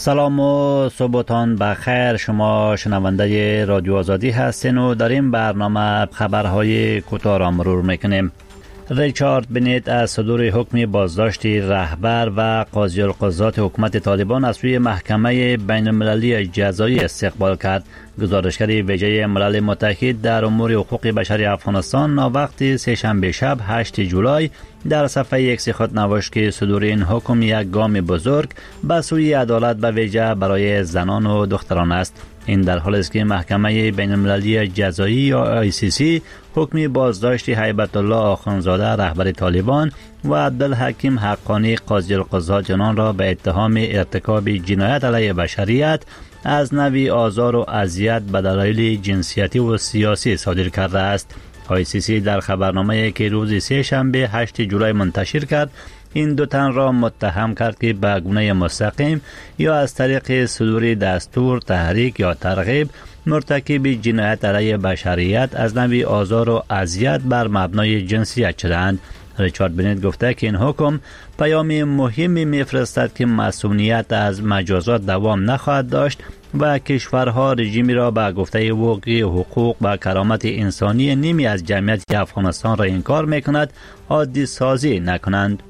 سلام و صبحتان بخیر. شما شنونده رادیو آزادی هستین و در این برنامه خبرهای کوتاه را مرور میکنیم. ریچارد بنیت از صدور حکم بازداشت رهبر و قاضی القضات حکومت طالبان از سوی محکمه بین المللی جزایی استقبال کرد. گزارشگر ویژه ملل متحد در امور حقوق بشر افغانستان وقتی سه‌شنبه شب 8 جولای در صفحه اکس خود نوشت که صدور این حکم یک گام بزرگ به سوی عدالت به ویژه برای زنان و دختران است. این در حالی است که محکمه بین المللی جزایی یا ICC حکم بازداشت هیبت الله آخوندزاده رهبر طالبان و عبدالحکیم حقانی قاضی القضات جنان را به اتهام ارتکاب جنایت علیه بشریت از نوع آزار و اذیت به دلایل جنسیتی و سیاسی صادر کرده است. ICC در خبرنامه‌ای که روز سه‌شنبه 8 جولای منتشر کرد این دو تن را متهم کرد که به گونه مستقیم یا از طریق صدور دستور، تحریک یا ترغیب مرتکب جنایت علیه بشریت از نوع آزار و اذیت بر مبنای جنسیت شدند. ریچارد بنیت گفته که این حکم پیام مهمی می‌فرستد که مسئولیت از مجازات دوام نخواهد داشت و کشورها رژیمی را به گفته وقوع حقوق و کرامت انسانی نیمی از جمعیت افغانستان را انکار می‌کند عادی سازی نکنند.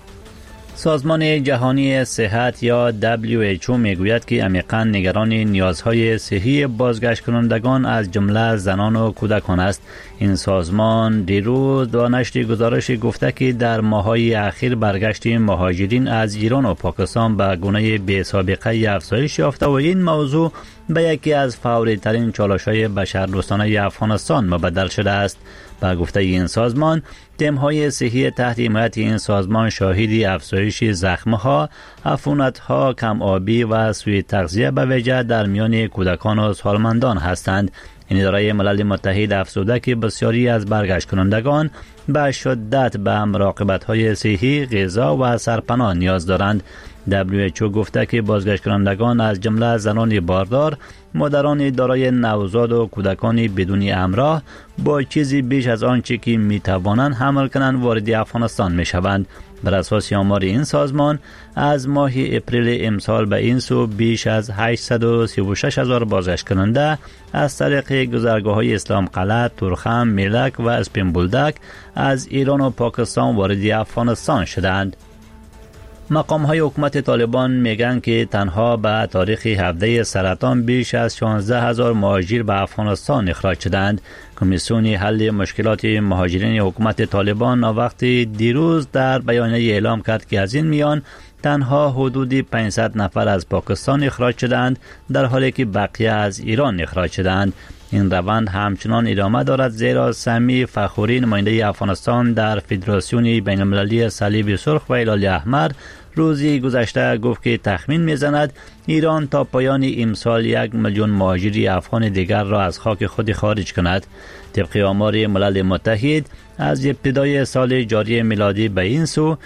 سازمان جهانی صحت یا WHO میگوید که عمیقاً نگران نیازهای صحی بازگشت کنندگان از جمله زنان و کودکان است. این سازمان دیروز با نشر گزارش گفته که در ماه‌های اخیر برگشت مهاجرین از ایران و پاکستان به گونه بی‌سابقه افزایش یافته و این موضوع به یکی از فوری ترین چالش‌های بشردوستانه افغانستان مبدل شده است. با گفته این سازمان، تیم‌های صحی تحت حمایت این سازمان شاهد افزایش زخم‌ها، عفونت‌ها، کم آبی و سوء تغذیه به ویژه در میان کودکان و سالمندان هستند. این اداره ملل متحد افزوده که بسیاری از برگشت کنندگان به شدت به مراقبت‌های صحی، غذا و سرپناه نیاز دارند. WHO گفته که بازگشت کنندگان از جمله زنان باردار، مادران دارای نوزاد و کودکان بدون همراه با چیزی بیش از آنچه که میتوانند حمل کنند وارد افغانستان میشوند. بر اساس آمار این سازمان از ماه اپریل امسال به این سو بیش از 836,000 بازگشت کننده از طریق گذرگاه‌های اسلام قلعه، تورخم، میلک و اسپین بولدک از ایران و پاکستان وارد افغانستان شدند. مقام‌های حکومت طالبان میگن که تنها به تاریخ 17 سرطان بیش از 16,000 مهاجر به افغانستان اخراج شدند. کمیسیون حل مشکلات مهاجرین حکومت طالبان وقتی دیروز در بیانیه اعلام کرد که از این میان تنها حدود 500 نفر از پاکستان اخراج شدند در حالی که بقیه از ایران اخراج شدند. این روند همچنان ادامه دارد زیرا سمی فخوری نماینده افغانستان در فدراسیون بین المللی صلیب سرخ و هلال احمر روزی گذشته گفت که تخمین میزند ایران تا پایان امسال 1 میلیون مهاجر افغان دیگر را از خاک خود خارج کند. طبق آمار ملل متحد از ابتدای سال جاری میلادی به این سو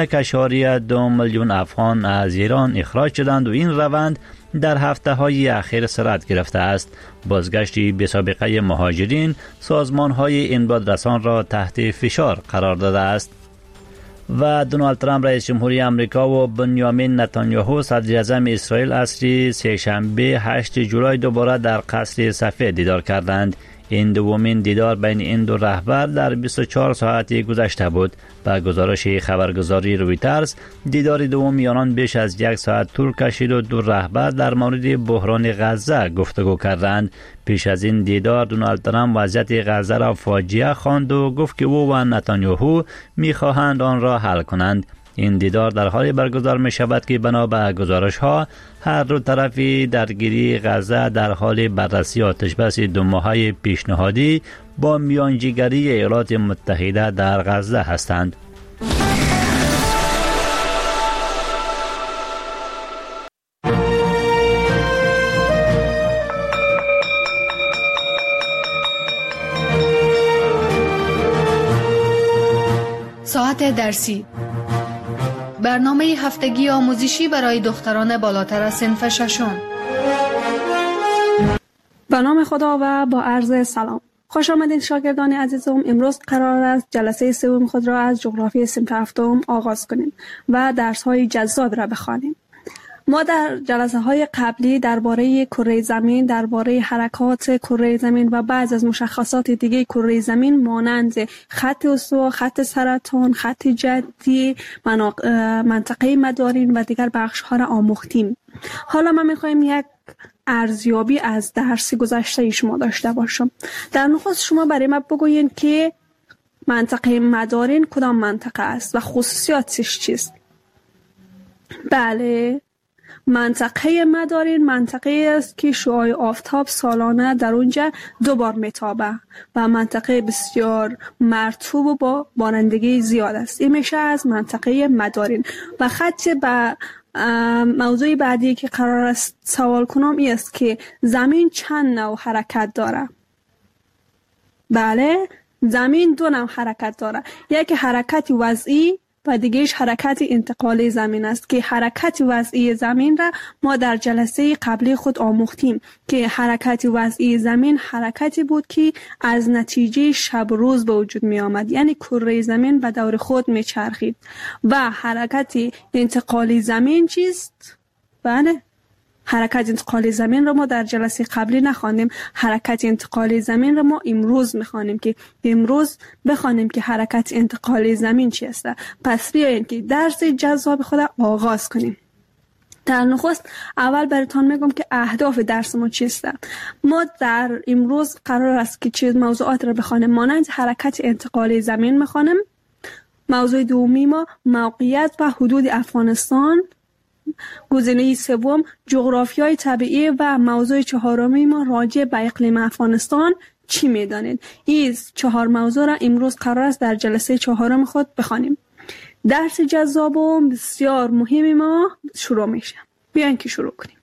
1.2 میلیون افغان از ایران اخراج شدند و این روند در هفته‌های اخیر سرعت گرفته است. بازگشت بی‌سابقه مهاجرین سازمان‌های امدادرسان را تحت فشار قرار داده است. و دونالد ترامپ رئیس جمهوری آمریکا و بنیامین نتانیاهو صدر اعظم اسرائیل عصر سه‌شنبه 8 جولای دوباره در قصر سفید دیدار کردند. این دومین دیدار بین این دو رهبر در 24 ساعت گذشته بود. با گزارش خبرگزاری رویترز دیدار دوم آنان بیش از 1 ساعت طول کشید و دو رهبر در مورد بحران غزه گفتگو کردند. پیش از این دیدار دونالد ترامپ وضعیت غزه را فاجعه خواند و گفت که او و نتانیاهو می‌خواهند آن را حل کنند. این دیدار در حالی برگزار می شود که بنا به گزارش ها هر دو طرف درگیری غزه در حال بررسی آتش بس 2 ماهه پیشنهادی با میانجیگری ایالات متحده در غزه هستند. ساعت درسی، برنامه هفتگی آموزشی برای دختران بالاتر از صنف ششم. به نام خدا و با عرض سلام. خوش آمدین شاگردان عزیزم. امروز قرار است جلسه سوم خود را از جغرافی صنف هفتم آغاز کنیم و درس‌های جذاب را بخوانیم. ما در جلسه های قبلی درباره کره زمین، درباره حرکات کره زمین و بعض از مشخصات دیگه کره زمین مانند خط استوا، خط سرطان، خط جدی، منطقه مدارین و دیگر بخش ها را آموختیم. حالا ما میخوایم یک ارزیابی از درس گذشته شما داشته باشم. در نخست شما برای ما بگوین که منطقه مدارین کدام منطقه است و خصوصیاتش چیست؟ بله، منطقه مدارین منطقه است که شعاع آفتاب سالانه در اونجا 2 بار میتابه و منطقه بسیار مرطوب و با بارندگی زیاد است. این میشه از منطقه مدارین. و خط به موضوع بعدی که قرار است سوال کنم این است که زمین چند نوع حرکت داره؟ بله، زمین 2 نوع حرکت داره. یکی حرکت وضعی و دیگهش حرکت انتقالی زمین است که حرکت وضعی زمین را ما در جلسه قبلی خود آموختیم که حرکت وضعی زمین حرکتی بود که از نتیجه شب روز به وجود می آمد، یعنی کره زمین به دور خود می چرخید. و حرکت انتقالی زمین چیست؟ بله، حرکت انتقالی زمین را ما در جلسه قبلی نخواندیم. حرکت انتقالی زمین را ما امروز میخوانیم که امروز بخوانیم که حرکت انتقالی زمین چی است. پس بیایید که درس جذاب خود آغاز کنیم. در نخست اول براتون میگم که اهداف درس ما چیست. ما در امروز قرار است که چه موضوعات را بخوانیم. مانند حرکت انتقالی زمین میخوانیم. موضوع دومی ما موقعیت و حدود افغانستان. گزینه سوم جغرافیای طبیعی و موضوع چهارمی ما راجع به اقلیم افغانستان چی میدانید. این 4 موضوع را امروز قرار است در جلسه 4 خود بخوانیم. درس جذاب و بسیار مهمی ما شروع میشه. بیاین که شروع کنیم.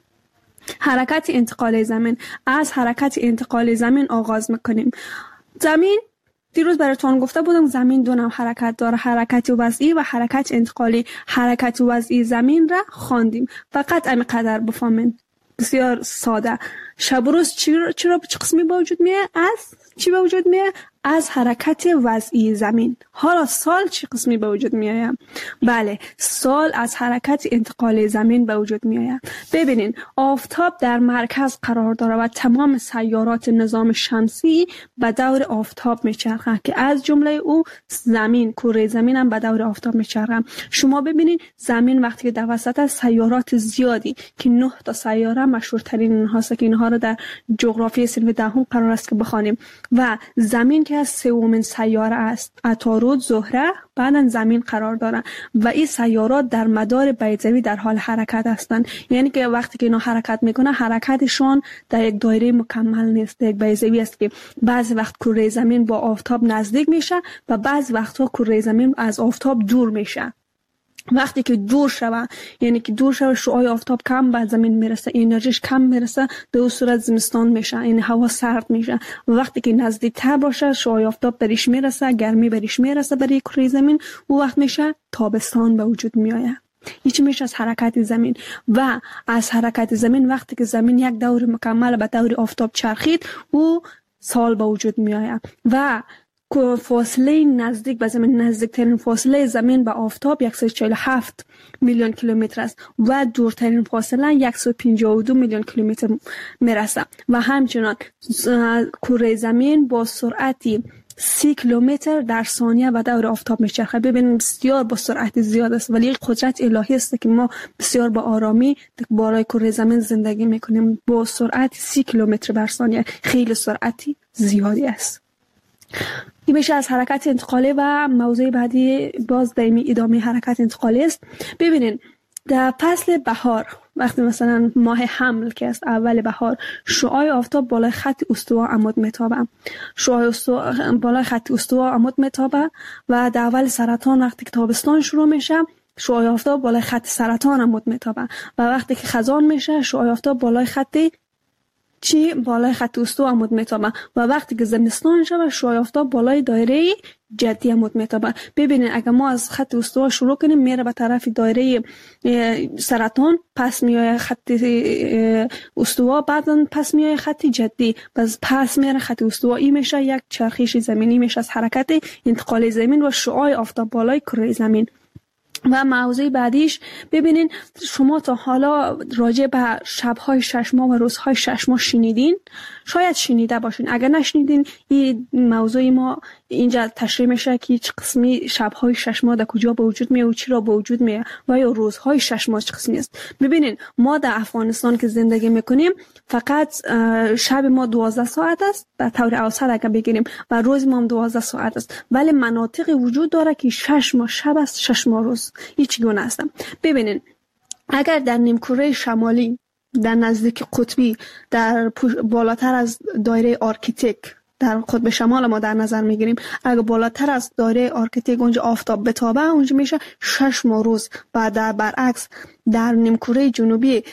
حرکت انتقال زمین. از حرکت انتقال زمین آغاز میکنیم. زمین دیروز براتون گفته بودم زمین 2 نوع حرکت داره، حرکت وضعی و حرکت انتقالی. حرکت وضعی زمین را خواندیم. فقط همینقدر بفهمین، بسیار ساده. شب و روز چرا چه قسمی به وجود میاد؟ از چی به وجود میاد؟ از حرکت وضعی زمین. حالا سال چه قسمی به وجود میاد؟ بله، سال از حرکت انتقال زمین به وجود میاد. ببینین، آفتاب در مرکز قرار داره و تمام سیارات نظام شمسی به دور آفتاب میچرخند که از جمله او زمین، کره زمین هم به دور آفتاب میچرخند. شما ببینین زمین وقتی که در وسط از سیارات زیادی که 9 تا سیاره مشهورترین اینهاست که اینها رو در جغرافی صنف 10 قرار است که بخوانیم و زمین که از 3مین سیاره است. عطارد، زهره، بعدن زمین قرار دارن و این سیارات در مدار بیضوی در حال حرکت هستند. یعنی که وقتی که اینا حرکت میکنه حرکتشون در یک دایره مکمل نیست، یک بیضوی است که بعضی وقت کره زمین با آفتاب نزدیک میشه و بعضی وقتها کره زمین از آفتاب دور میشه. وقتی که دور شوه، یعنی که دور شوه، شعاع آفتاب کم به زمین میرسه، انرژیش کم میرسه، به اون صورت زمستان میشه، یعنی هوا سرد میشه. و وقتی که نزدیکتر باشه، شعاع آفتاب بریش میرسه، گرمی بریش میرسه برای کره زمین، اون وقت میشه تابستان به وجود میآید. هیچ میشه از حرکت زمین. و از حرکت زمین وقتی که زمین یک دور مکمل به دور آفتاب چرخید، او سال به وجود میآید. و فاصله نزدیک به زمین، نزدیکترین فاصله زمین به آفتاب 147 میلیون کیلومتر است و دورترین فاصله 152 میلیون کیلومتر میرسه. و همچنان کره زمین با سرعتی 30 کیلومتر در ثانیه به دور آفتاب میچرخه. ببینید بسیار با سرعت زیاد است، ولی قدرت الهی است که ما بسیار با آرامی بالای کره زمین زندگی میکنیم. با سرعت 30 کیلومتر بر ثانیه، خیلی سرعتی زیادی است. این میشه از حرکت انتقالی. و موضوع بعدی باز دائمی ادامه حرکت انتقالی است. ببینین در فصل بهار، وقتی مثلا ماه حمل که است، اول بهار، شعاع آفتاب بالای خط استوا عمود میتابه. شعاع بالای خط استوا عمود میتابه و در اول سرطان وقتی که تابستان شروع میشه، شعاع آفتاب بالای خط سرطان عمود میتابه و وقتی که خزان میشه، شعاع آفتاب بالای خط بالای خط استوا عمود میتابه و وقتی که زمستان شود، شعاع آفتاب بالای دایره جدی عمود میتابه. ببینید اگر ما از خط استوا شروع کنیم، میره به طرف دایره سرطان، پس میای خط استوا، بعدن پس میای خط جدی، پس میره خط استوا. این میشه یک چرخش زمینی، میشه از حرکت انتقال زمین و شعاع آفتاب بالای کره زمین. و موضوع بعدیش ببینین شما تا حالا راجع به شب‌های 6 ماه و روزهای 6 ماه شنیدین؟ شاید شنیده باشین. اگر نشنیدین این موضوع ما اینجا تشریح میشه که چه قسمی شب‌های 6 ماه در کجا به وجود میاد و چرا به وجود میاد و یا روزهای 6 ماه چه قسمی است. ببینین ما در افغانستان که زندگی میکنیم فقط شب ما 12 ساعت است به طور اوسط اگر بگیریم و روز ما هم 12 ساعت است، ولی مناطقی وجود داره که 6 ماه شب است 6 ماه روز. این چگونه است؟ ببینین اگر در نیمکره شمالی در نزدیک قطبی در بالاتر از دایره آرکتیک در قطب شمال ما در نظر میگیریم، اگر بالاتر از دایره آرکتیک اونجا آفتاب بتابه اونجا میشه 6 ماه روز و در برعکس در نیمکره جنوبی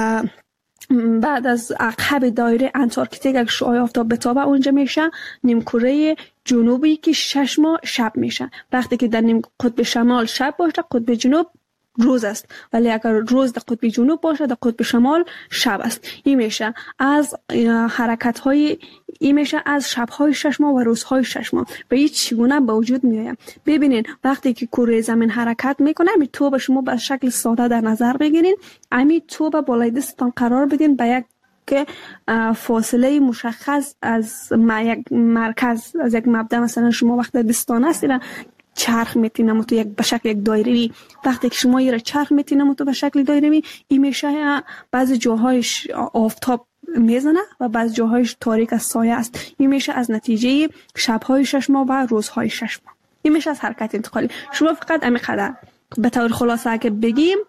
بعد از عقب دایره انتارکتیک اگر شعاع آفتاب بتابه اونجا میشه نیمکره جنوبی که 6 ماه شب میشه. وقتی که در نیم قطب شمال شب باشه قطب جنوب روز است، ولی اگر روز در قطب جنوب باشه در قطب شمال شب است. این میشه از حرکت های این میشه از شب‌های 6 ماه و روزهای 6 ماه و این چگونه به وجود میاد. ببینین وقتی که کره زمین حرکت میکنه می تو به شما به شکل ساده در نظر بگیرین، امی تو به بالای دستتان قرار بدین به یک که فاصله مشخص از یک مرکز از یک مبدا، مثلا شما وقتی دستان هستید چرخ میتینم تو یک به شکل یک دایروی، وقتی که شما یه چرخ میتینم تو به شکل دایروی این میشه بعضی جاهایش آفتاب میزنه و بعضی جاهایش تاریک از سایه است. این میشه از نتیجه شب‌های 6 ماه و روزهای 6 ماه. این میشه از حرکت انتقالی. شما فقط همین به طور خلاصه اگه بگیم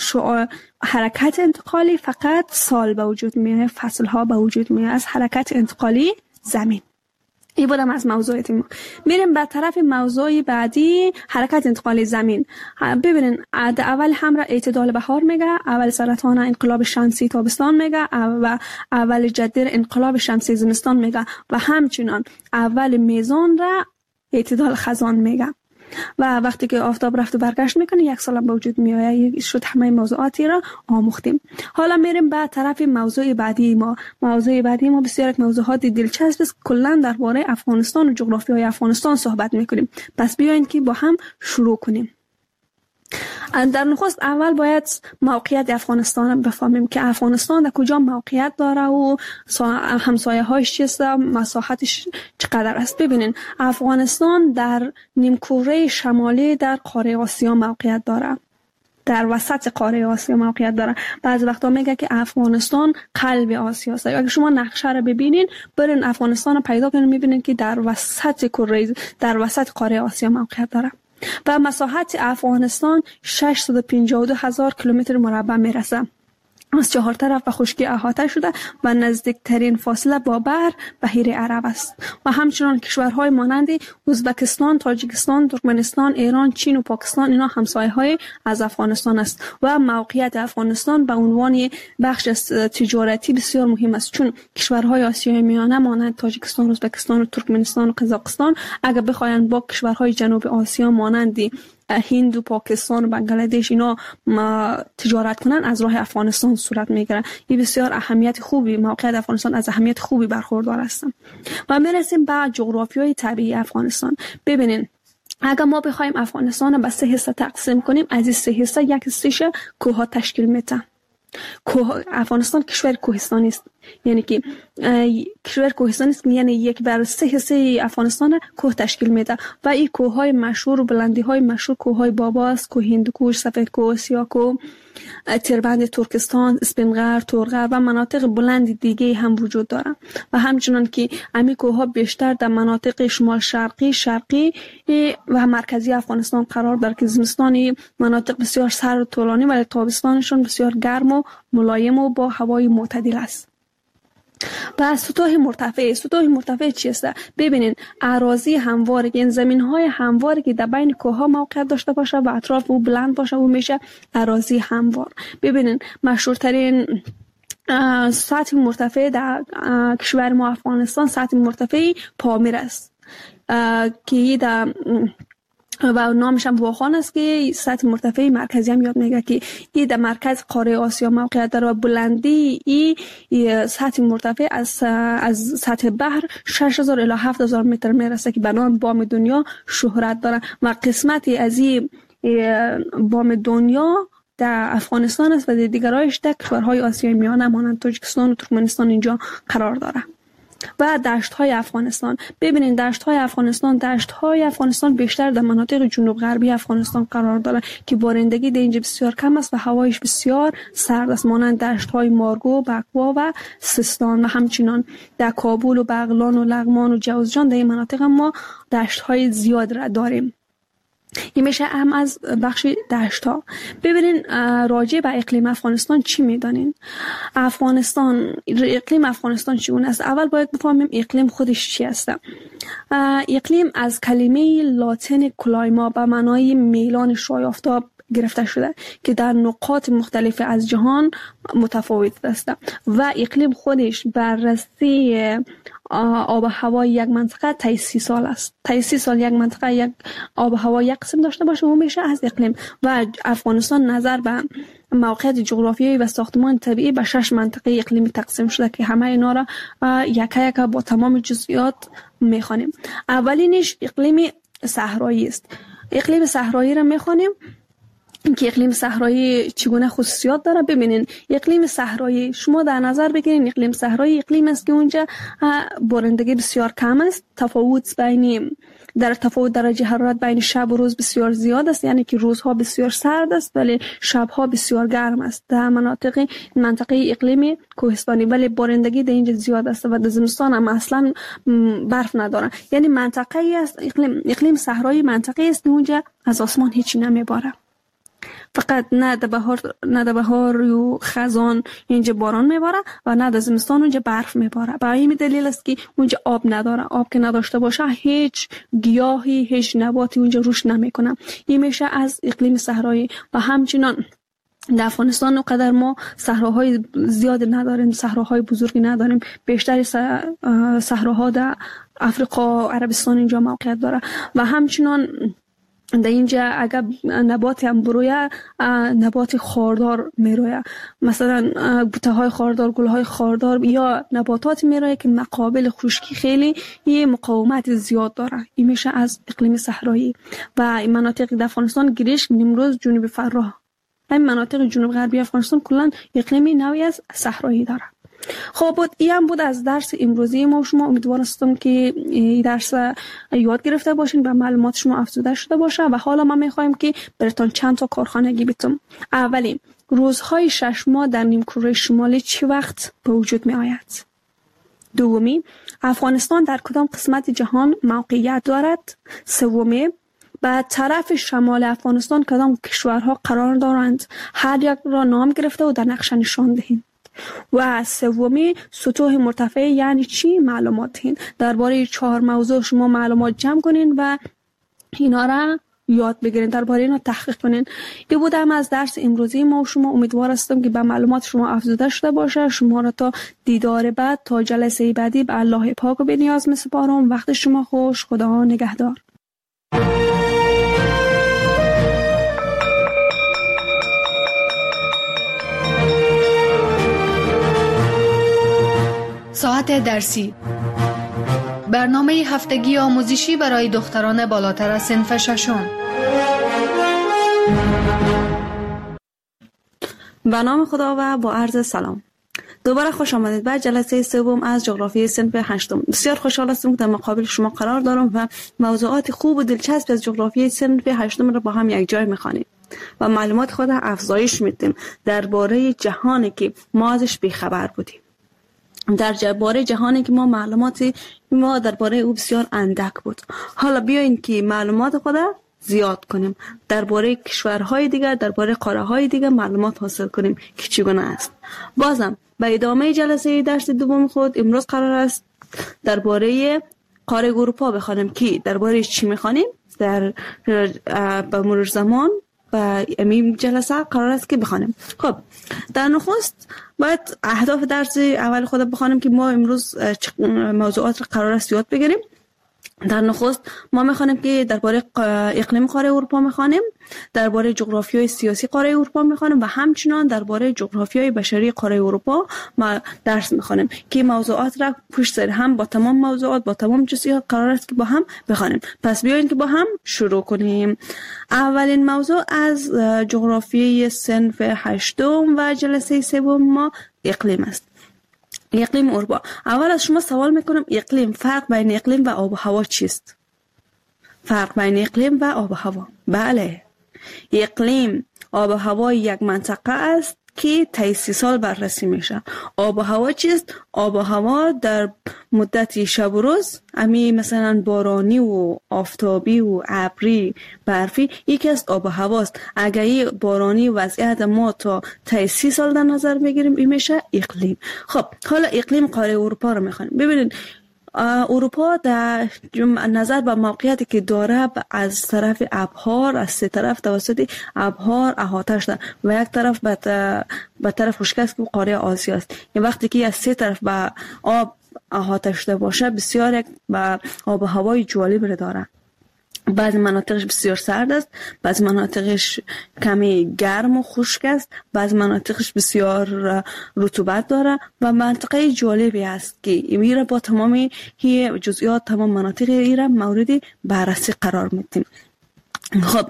حرکت انتقالی فقط سال به وجود میاد، فصل ها به وجود میاد از حرکت انتقالی زمین. این بودم از موضوعات ما. میریم به طرف موضوع بعدی، حرکت انتقالی زمین. ببینین اول همراه اعتدال بهار میگه، اول سرطان انقلاب شمسی تابستان میگه و اول جدیر انقلاب شمسی زمستان میگه و همچنان اول میزان را اعتدال خزان میگه و وقتی که آفتاب رفت و برگشت میکنه یک سال به وجود میاد. شد همه موضوعاتی را آموختیم. حالا میریم به طرف موضوع بعدی ما. موضوع بعدی ما بسیار یک موضوعات دلچسب است. کلا درباره افغانستان و جغرافیای افغانستان صحبت میکنیم. پس بیاین که با هم شروع کنیم. در نخست اول باید موقعیت افغانستان بفهمیم که افغانستان در کجا موقعیت داره و همسایه هایش چیست، مساحتش چقدر است. ببینین افغانستان در نیمکره شمالی در قاره آسیا موقعیت داره، در وسط قاره آسیا موقعیت داره. بعضی وقتا میگه که افغانستان قلب آسیا است. اگه شما نقشه رو ببینین برین افغانستان رو پیدا کنین میبینین که در وسط قاره آسیا موقعیت داره و مساحت افغانستان 652,000 کیلومتر مربع میرسه. از 4 طرف به خشکی احاطه شده و نزدیکترین فاصله با بحر بحیره عرب است و همچنان کشورهای مانند ازبکستان، تاجیکستان، ترکمنستان، ایران، چین و پاکستان اینا همسایه های از افغانستان است و موقعیت افغانستان به عنوان بخش از تجارتی بسیار مهم است، چون کشورهای آسیای میانه مانند تاجیکستان، ازبکستان و ترکمنستان و قزاقستان اگر بخواین با کشورهای جنوب آسیا مانند هند و پاکستان و بنگلادش اینا تجارت کنن از راه افغانستان صورت میگیره. این بسیار اهمیت خوبی، موقعیت افغانستان از اهمیت خوبی برخوردار است. و میرسیم به جغرافیای طبیعی افغانستان. ببینین اگر ما بخوایم افغانستان رو به 3 حصه تقسیم کنیم، از این 3 حصه یک حصهش کوه تشکیل میده. افغانستان کشور کوهستانی است، یعنی که کشور کوهستانی است، یعنی 1/3 حصه افغانستان کوه تشکیل میده و این کوههای مشهور و بلندی‌های مشهور کوههای بابا است، کوه هندوکش، سفیدکوه، سیاکوه، تیربند ترکستان، اسپنغر، تورغر و مناطق بلند دیگه هم وجود داره و همچنان که امی کوهها بیشتر در مناطق شمال شرقی و مرکزی افغانستان قرار داره که زمستانی مناطق بسیار سرد و طولانی ولی تابستانشون بسیار گرم و ملایم و با هوای معتدل است. و سطوح مرتفع چیست؟ ببینین اراضی همواره، این زمین‌های همواره که در بین کوه‌ها موقعیت داشته باشه و اطراف او بلند باشه و میشه اراضی هموار. ببینین مشهورترین سطح مرتفع در کشور ما افغانستان سطح مرتفع پامیر است که در و نامش هم واخان است که سطح مرتفع مرکزی هم یاد میگه که این در مرکز قاره آسیا موقعیت داره و بلندی این سطح مرتفع از سطح بحر 6000 الی 7000 متر میرسه که به نام بام دنیا شهرت داره و قسمتی از این بام دنیا در افغانستان است و دیگرایش در کشورهای آسیای میانه مانند تاجیکستان و ترکمنستان اینجا قرار داره. و دشت‌های افغانستان، ببینید دشت‌های افغانستان بیشتر در مناطق جنوب غربی افغانستان قرار داره که بارندگی در اینجا بسیار کم است و هوایش بسیار سرد است، مانند دشت‌های مارگو، بکوا و سیستان و همچنین در کابل و بغلان و لغمان و جوزجان در این مناطق ما دشت‌های زیاد را داریم. این میشه هم از بخش دشت‌ها. ببینین راجع به اقلیم افغانستان چی میدانین؟ اقلیم افغانستان چگونه است؟ اول باید بفهمیم اقلیم خودش چی است. اقلیم از کلمه لاتین کلایما به معنای میلان شعاع آفتاب گرفته شده که در نقاط مختلف از جهان متفاوت است و اقلیم خودش بررسی آب و هوای یک منطقه تا 30 سال است. تا 30 سال یک منطقه یک آب و هوا یک قسم داشته باشه و میشه از اقلیم. و افغانستان نظر به موقعیت جغرافیایی و ساختمان طبیعی به 6 منطقه اقلیمی تقسیم شده که همه اینا را یک با تمام جزئیات میخوانیم. اولینش اقلیم صحرایی است. اقلیم صحرایی را میخوانیم که اقلیم صحرایی چگونه خصوصیات داره. ببینین اقلیم صحرایی شما در نظر بگیرین، اقلیم صحرایی اقلیم است که اونجا بارندگی بسیار کم است، تفاوت درجه حرارت بین شب و روز بسیار زیاد است، یعنی که روزها بسیار سرد است ولی شبها بسیار گرم است. در منطقه اقلیم کوهستانی ولی بارندگی در اینجا زیاد است و در زمستان هم اصلا برف نداره. یعنی منطقه است اقلیم صحرایی منطقه است که اونجا از آسمان هیچی نمیباره، فقط نه در بهار و خزان اینجا باران میباره و نه در زمستان اونجا برف میباره. به این دلیل است که اونجا آب نداره. آب که نداشته باشه هیچ گیاهی هیچ نباتی اونجا رشد نمیکنه. این میشه از اقلیم صحرایی. و همچنان در افغانستان اونقدر ما صحراهای زیاد نداریم، صحراهای بزرگی نداریم. بیشتر صحراها در افریقا، عربستان اینجا موقعیت داره و همچنان در اینجا اگر نبات هم برویه نبات خاردار میرویه، مثلا بوته های خاردار، گل های خاردار یا نباتات میرویه که مقابل خشکی خیلی یه مقاومت زیاد داره. این میشه از اقلیم صحرایی. و این مناطق در افغانستان گریشک، نیمروز، جنوب فراه، همین مناطق جنوب غربی افغانستان کلا اقلیمی نوعی از صحرایی داره. خب این هم بود از درس امروزی ما. شما امیدوارم که این درس یاد گرفته باشین و معلومات شما افزوده شده باشه. و حالا ما میخوایم که براتون چند تا کارخانگی بتم. اولی، روزهای 6 ماه در نیمکره شمالی چه وقت به وجود می آید؟ دومی، افغانستان در کدام قسمت جهان موقعیت دارد؟ سومی، به طرف شمال افغانستان کدام کشورها قرار دارند؟ هر یک را نام گرفته و در نقشه نشان دهید. و سومی، سطوح مرتفع یعنی چی؟ معلومات دهید. درباره 4 موضوع شما معلومات جمع کنین و اینا را یاد بگیرین، درباره اینا تحقیق کنین. این بود هم از درس امروزی ما. شما امیدوار هستم که به معلومات شما افزوده شده باشه. شما را تا دیدار بعد، تا جلسه بعدی به الله پاک و بی‌نیاز می‌سپارم. وقت شما خوش. خدا نگهدار. ساعت درسی، برنامه هفتگی آموزشی برای دختران بالاتر از صنف 6. به نام خدا و با عرض سلام. دوباره خوش آمدید به جلسه سوم از جغرافیای صنف 8. بسیار خوشحال هستم که در مقابل شما قرار دارم و موضوعات خوب و دلچسب از جغرافیای صنف 8 را با هم یک جای می‌خوانیم و معلومات خود را افزایش میدیم درباره جهانی که ما ازش بی‌خبر بودیم. درباره جهانی که ما معلوماتی درباره او بسیار اندک بود. حالا بیاین که معلومات خود زیاد کنیم، درباره کشورهای دیگر، درباره قاره‌های دیگر معلومات حاصل کنیم که چگونه است. بازم به ادامه جلسه درس دوم خود امروز قرار است درباره قاره اروپا بخوانیم که درباره چی می‌خوانیم در به مرور زمان و امین جلسه قرار است که بخوانیم. خب در نخست باید اهداف درس اول خود بخوانیم که ما امروز موضوعات را قرار است یاد بگیریم. در نخست ما میخوانیم که درباره اقلیم قاره اروپا میخوانیم، درباره جغرافیای سیاسی قاره اروپا میخوانیم و همچنان درباره جغرافیای بشری قاره اروپا ما درس میخوانیم که موضوعات را پشت سر هم با تمام موضوعات با تمام جزئیات قرار است که با هم بخوانیم. پس بیایید که با هم شروع کنیم. اولین موضوع از جغرافیای صنف 8 و جلسه 3 ما اقلیم است. اقلیم اروپا. اول از شما سوال میکنم اقلیم، فرق بین اقلیم و آب و هوا چیست؟ فرق بین اقلیم و آب و هوا. بله، اقلیم آب و هوا یک منطقه است که طی 30 سال بررسی میشه. آب و هوا چیست؟ آب و هوا در مدت شب و روز، امی مثلا بارانی و آفتابی و ابری برفی، یکی از آب و هواست. اگر این بارانی وضعیت ما تا طی 30 سال در نظر بگیریم، این میشه اقلیم. خب حالا اقلیم قاره اروپا رو میخوانیم. ببینید اروپا در نظر به موقعیتی که داره از طرف ابحار، از سه طرف توسط ابحار احاطه شده و یک طرف به طرف خشک است که قاره آسیا است. این وقتی که از سه طرف به آب احاطه شده باشه، بسیار یک به آب و هوای جالب داره. بعضی مناطقش بسیار سرد است، بعضی مناطقش کمی گرم و خشک است، بعضی مناطقش بسیار رطوبت داره و منطقه جالبی است که میره با تمامی جزئیات تمام مناطق ایران مورد بررسی قرار میدیم. خب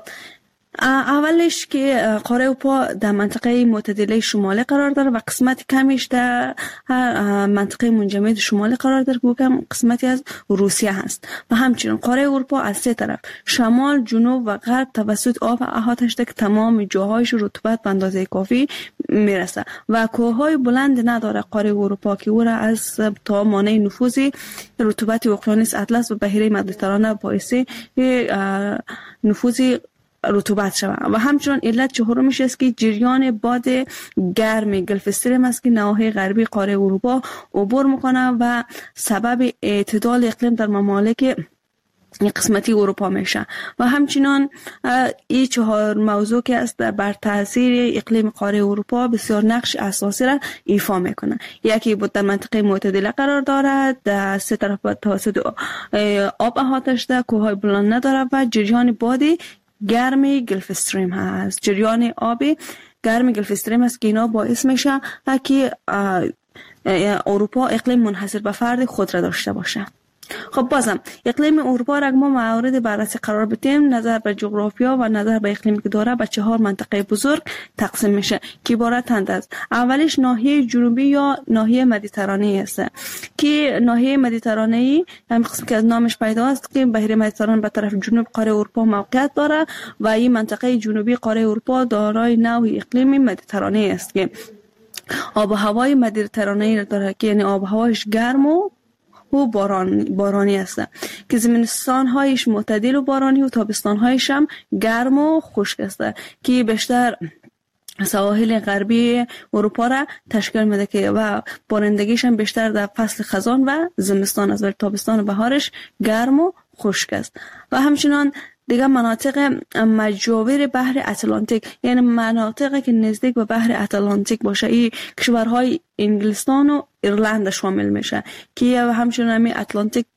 اولش که قاره اروپا در منطقه معتدله شمالی قرار داره و قسمت کمیش در منطقه منجمد شمالی قرار داره که قسمتی از روسیه هست. و همچنین قاره اروپا از سه طرف شمال، جنوب و غرب توسط آب احاطه شده که تمام جاهایش رطوبت به اندازه کافی میرسه و کوههای بلند نداره قاره اروپا که او را از تا مانع نفوذ رطوبت اقیانوس اطلس و بحیره مدیترانه باعث نفوذ رطوبت شود. و همچنان علت چهارمش است که جریان باد گرم گلف استریم است که نواحی غربی قاره اروپا عبور میکنه و سبب اعتدال اقلیم در ممالک قسمتی اروپا میشه. و همچنان این 4 موضوع که است بر تاثیر اقلیم قاره اروپا بسیار نقش اساسی را ایفا میکنه. یکی بود در منطقه معتدله قرار دارد، در سه طرف توسط آب احاطه شده، کوههای بلند نداره و جریان باد گرم گلف استریم هست. جریان آب گرم گلف استریم است که اینا باعث میشه که اروپا اقلیم منحصر به فرد خود را داشته باشه. خب بازم اقلیم اروپا را ما مورد بررسی قرار بدیم. نظر به جغرافیا و نظر به اقلیمی که داره به 4 منطقه بزرگ تقسیم میشه که عبارتند از اولیش ناحیه جنوبی یا ناحیه مدیترانه است که ناحیه مدیترانه هم قسم که از نامش پیدا است که بحیره مدیترانه به طرف جنوب قاره اروپا موقعیت داره و این منطقه جنوبی قاره اروپا دارای نوع اقلیم مدیترانه است که آب و هوای مدیترانه داره که یعنی آب و هوایش گرم و بارانی است که زمستان هایش معتدل و بارانی و تابستان هایش هم گرم و خشک است که بیشتر سواحل غربی اروپا را تشکیل میده که و بارندگیش هم بیشتر در فصل خزان و زمستان است، ولی تابستان و بهارش گرم و خشک است. و همچنان دیگه مناطق مجاور بحر اتلانتیک، یعنی مناطقی که نزدیک به بحر اتلانتیک باشه، این کشورهای انگلستان و ایرلند شامل میشه که همچنین همی اتلانتیک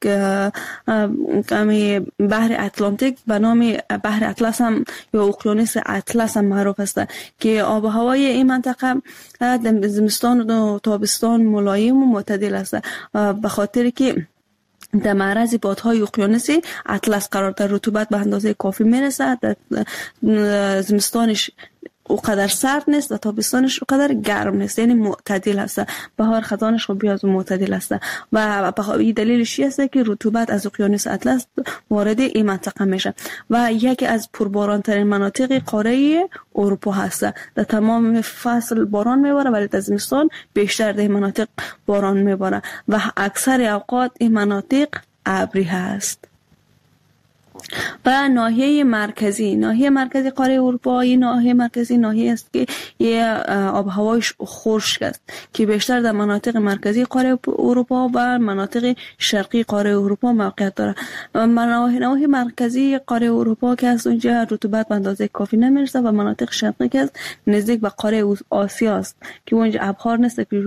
بحر اتلانتیک به نام بحر اطلس هم یا اقیانوس اطلس هم معروف است که آب و هوای این منطقه زمستان و تابستان ملایم و معتدل است به خاطر که در معرض بادهای اقیانوسی اطلس قرار دارد. رطوبت به اندازه کافی میرسه، زمستانش اونقدر سرد نیست و تابستانش اونقدر گرم نیست، یعنی معتدل است. بهار خزانش خب بیاز معتدل است و این دلیلش است که رطوبت از اقیانوس اطلس وارد این منطقه میشه و یکی از پرباران ترین مناطق قاره اروپا هست. در تمام فصل باران میباره ولی در زمستان بیشتر در این مناطق باران میباره و اکثر اوقات این مناطق ابری هست. و ناحیه مرکزی قاره اروپا، این ناحیه مرکزی ناحیه است که آب و هوایش خشک است که بیشتر در مناطق مرکزی قاره اروپا و مناطق شرقی قاره اروپا موقعیت دارد. ناحیه مرکزی قاره اروپا که از اونجا رطوبت به اندازه کافی نمیرسه و مناطق شرقی که نزدیک به قاره آسیا است که اونجا ابخار نیست که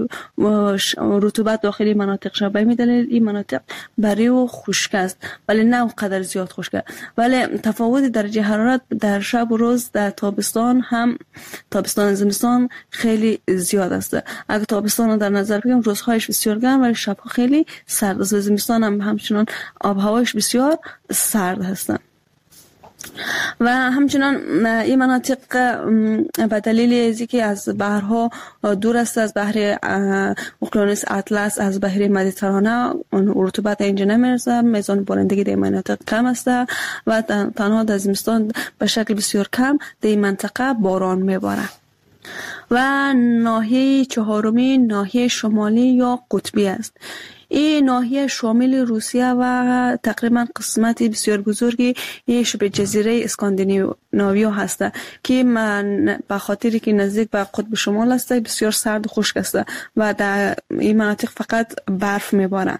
رطوبت داخلی مناطق شبه میدلیل این مناطق بری و خشک است، ولی نه اونقدر زیاد خشک است. ولی تفاوت درجه حرارت در شب و روز در تابستان زمستان خیلی زیاد است. اگر تابستان رو در نظر بگیریم روزهایش بسیار گرم ولی شبها خیلی سرد است. زمستان هم همچنان آب هوایش بسیار سرد هستند. و همچنان این مناطق به دلیل اینکه از بحرها دور است، از بحر اقیانوس اطلس، از بحر مدیترانه، رطوبت اینجا نمیرسه، میزان بارندگی در این کم است و تنها در زمستان به شکل بسیار کم در این منطقه باران میباره. و ناحیه چهارمی ناحیه شمالی یا قطبی است. این ناحیه شامل روسیه و تقریبا قسمتی بسیار بزرگی شبه جزیره اسکاندیناویا هست که به خاطری که نزدیک به قطب شمال است بسیار سرد و خشک است و در این مناطق فقط برف میبارد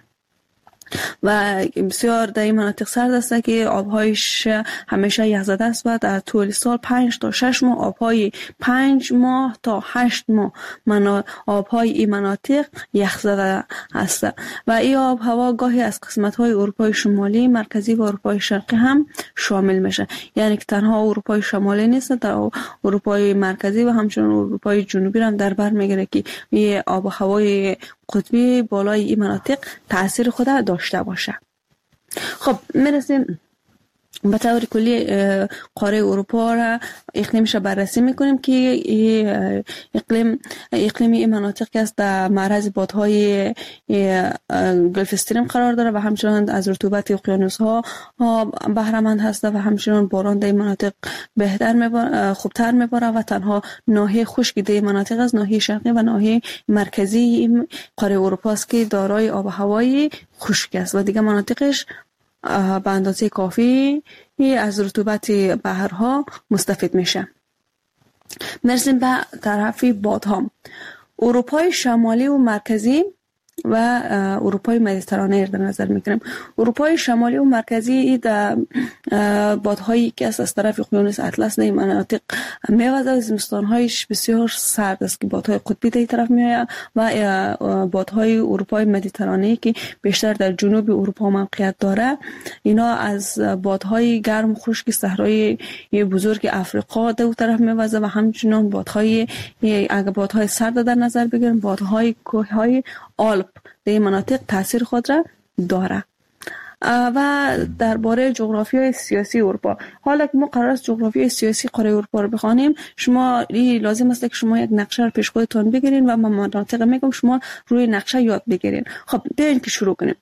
و بسیار در این مناطق سرد است که آبهایش همیشه یخزده است و در طول سال 5 تا 6 ماه آبهای 5 ماه تا 8 ماه آبهای این مناطق یخزده است و این آب هوا گاهی از قسمت‌های اروپای شمالی، مرکزی و اروپای شرقی هم شامل میشه. یعنی که تنها اروپای شمالی نیست، در اروپای مرکزی و همچنین اروپای جنوبی هم در بر میگیره که این آب و هوای قطبی بالای این مناطق تأثیر خود داشته باشه. خب میرسیم به طور کلی قاره اروپا را اقلیمش بررسی میکنیم که اقلیم این مناطق که است در معرض بادهای گلف استریم قرار داره و همچنان از رطوبت اقیانوس ها بهره‌مند هست و همچنان باران در این مناطق خوبتر میباره و تنها ناحیه خشکی در این مناطق از ناحیه شرقی و ناحیه مرکزی قاره اروپا است که دارای آب و هوای خشک است و دیگه مناطقش به اندازه کافی از رطوبت بحرها مستفید میشه. مرسیم به طرف بادها. اروپای شمالی و مرکزی و اروپای مدیترانه در نظر میگیریم. اروپای شمالی و مرکزی در بادهایی که از طرف اقیانوس اطلس در این مناطق میوزه و زمستانهایش بسیار سرد است که بادهای قطبی در این طرف میآید و بادهای اروپای مدیترانه که بیشتر در جنوب اروپا موقعیت داره، اینا از بادهای گرم و خشک صحرای بزرگ افریقا در اون طرف میوزه و همچنین بادهای سرد در نظر بگیریم بادهای کوههای آلپ در این مناطق تاثیر خود را داره. و درباره جغرافیای سیاسی اروپا، حالا که ما قرار است جغرافیای سیاسی قاره اروپا رو بخوانیم، شما لازم است که شما یک نقشه رو پیش خودتون بگیرین و من مناطق میگم شما روی نقشه یاد بگیرین. خب بیاین که شروع کنیم.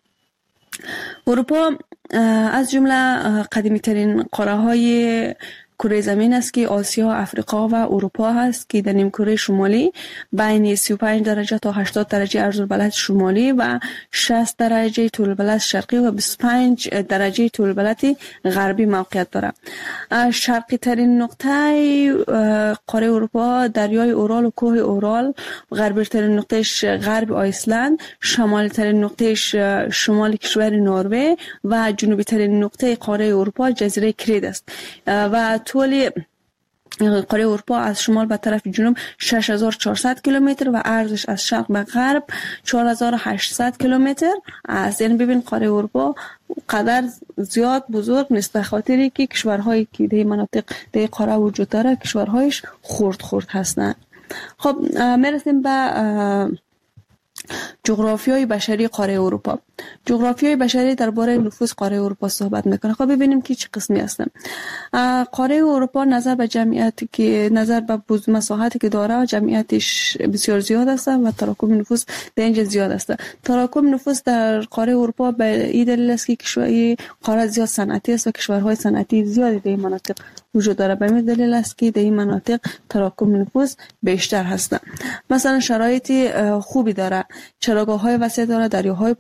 اروپا از جمله قدیمی ترین قاره های کره زمین است که آسیا، افریقا و اروپا هست که در نیمکره شمالی بین 35 درجه تا 80 درجه عرض البلد شمالی و 60 درجه طول البلد شرقی و 25 درجه طول البلد غربی موقعیت دارد. شرقی ترین نقطه قاره اروپا دریای اورال و کوه اورال، غربی ترین نقطهش غرب آیسلند، شمالی ترین نقطهش شمال کشور نروژ و جنوبی ترین نقطه قاره اروپا جزیره کرید است و طول قاره اروپا از شمال به طرف جنوب 6400 کیلومتر و عرضش از شرق به غرب 4800 کیلومتر است. یعنی ببین قاره اروپا قدر زیاد بزرگ نیست به خاطری که کشورهایی که در مناطق در قاره وجود داره کشورهایش خرد هستند. خب میرسیم به جغرافیای بشری قاره اروپا. جغرافیای بشری درباره نفوس قاره اروپا صحبت میکنه. خب ببینیم که چه قسمی هستن. قاره اروپا نظر به جمعیتی که نظر به مساحتی که داره جمعیتش بسیار زیاد است و تراکم نفوس در اینجا زیاد است. تراکم نفوس در قاره اروپا به این دلیل است که کشورهای قاره زیاد صنعتی است و کشورهای صنعتی زیادی در این مناطق وجود داره. به این دلیل است که در این مناطق تراکم نفوس بیشتر هست. مثلا شرایط خوبی داره، چراگاه‌های وسیع داره، دریاهای پر آب داره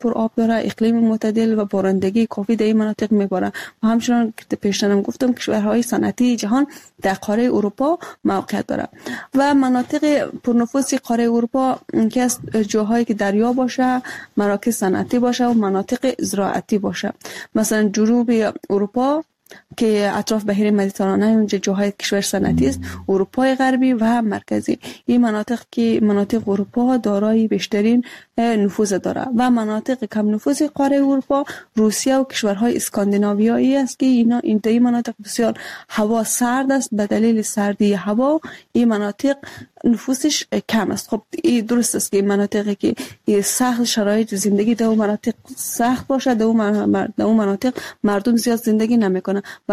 داره، اقلیم معتدل و بارندگی کافی در این مناطق میباره و همچنان که پیشترم گفتم کشورهای صنعتی جهان در قاره اروپا موقعیت داره و مناطق پرنفوذ قاره اروپا که از جاهایی که دریا باشه، مراکز صنعتی باشه و مناطق زراعتی باشه. مثلا جنوب اروپا که اطراف بحیر مدیترانه اونجا جاهای کشور صنعتی است، اروپای غربی و مرکزی، این مناطق که مناطق اروپا دارای بیشترین نفوذ داره و مناطق کم نفوذ قاره اروپا روسیه و کشورهای اسکاندیناویایی است که این مناطق بسیار هوا سرد است. به دلیل سردی هوا این مناطق نفوذش کم است. خب این درست است که مناطقی که سخت شرایط زندگی در اون مناطق سخت باشه، در اون مناطق مردم زیاد زندگی نمیکنه.